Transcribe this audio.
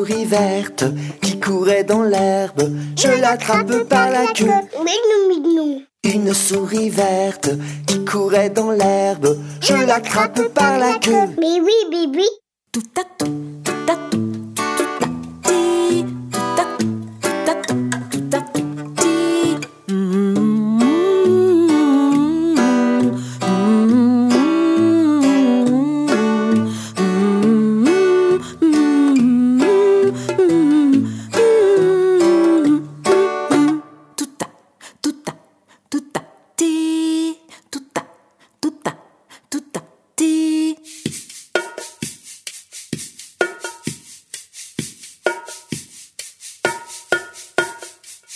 souris verte qui courait dans l'herbe. Je l'attrape par la queue. Mignon. Une souris verte qui courait dans l'herbe. Je l'attrape par la queue. Bibi. Tout à tout.